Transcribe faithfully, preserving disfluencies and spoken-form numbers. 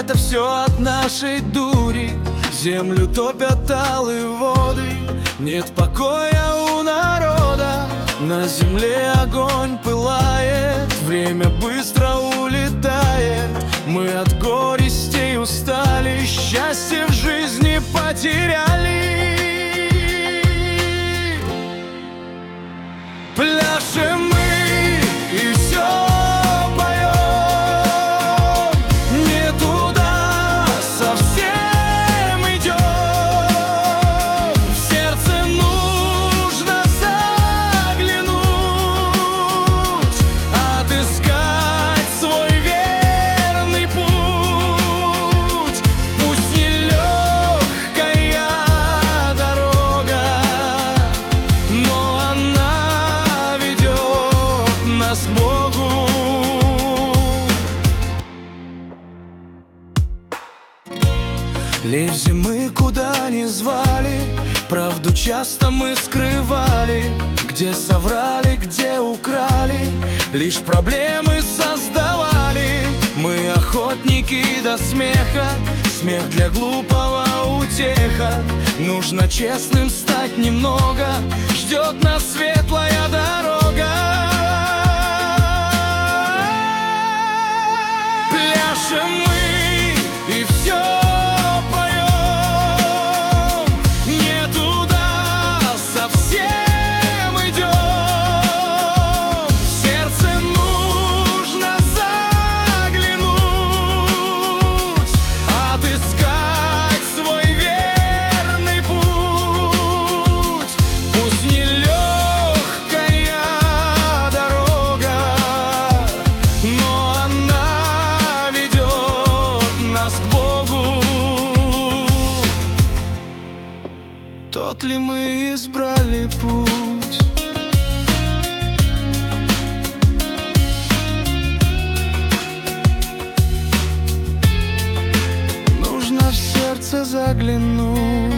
это все от нашей дури. Землю топят алые воды, нет покоя у народа. На земле огонь пылает, время быстро улетает. Мы от горестей устали, счастье в жизни потеряли. Пляшем мы и все поем, не туда совсем идем. В сердце нужно заглянуть, отыскать свой верный путь. Пусть нелегкая дорога, но она нас к Богу. Лезем мы куда не звали, правду часто мы скрывали. Где соврали, где украли, лишь проблемы создавали. Мы охотники до смеха, смех для глупого утеха. Нужно честным стать немного, ждет нас светлая дорога. Пляшем мы и все поем, не туда совсем идем. В сердце нужно заглянуть, отыскать свой верный путь. Пусть нелегкая дорога, но она нас к Богу. Тот ли мы избрали путь? Нужно в сердце заглянуть.